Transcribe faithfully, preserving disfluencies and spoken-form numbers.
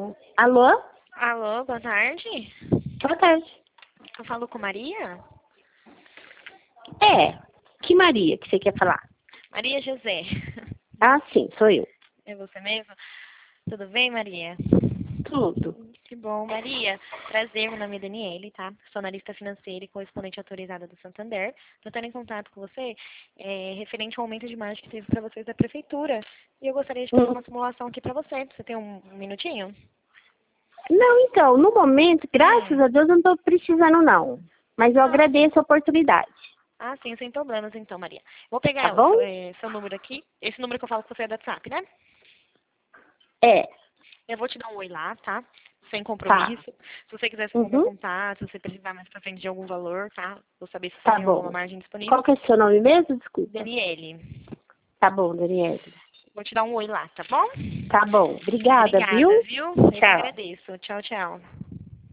Alô? Alô, boa tarde. Boa tarde. Eu falo com Maria? É, que Maria que você quer falar? Maria José. Ah, sim, sou eu. É você mesmo? Tudo bem, Maria? Tudo. Que bom, Maria. Prazer, meu nome é Daniele, tá? Sou analista financeira e correspondente autorizada do Santander. Tô entrando em contato com você é, referente ao aumento de margem que teve para vocês da prefeitura. E eu gostaria de fazer Hum. uma simulação aqui para você. Você tem um minutinho? Não, então, no momento, graças Hum. a Deus, eu não tô precisando, não. Mas eu Ah, sim. agradeço a oportunidade. Ah, sim, sem problemas então, Maria. Vou pegar Tá o seu, bom? é, seu número aqui. Esse número que eu falo com você é do WhatsApp, né? É, Eu vou te dar um oi lá, tá? Sem tá. compromisso. Se você quiser se Uhum, contar, se você precisar mais pra frente de algum valor, tá? Vou saber se você tá tem alguma bom. margem disponível. Qual que é o seu nome mesmo? Desculpa. Daniele. Tá bom, Daniele. Vou te dar um oi lá, tá bom? Tá bom. Obrigada, viu? Obrigada, viu? Eu que Tchau. agradeço. Tchau, tchau.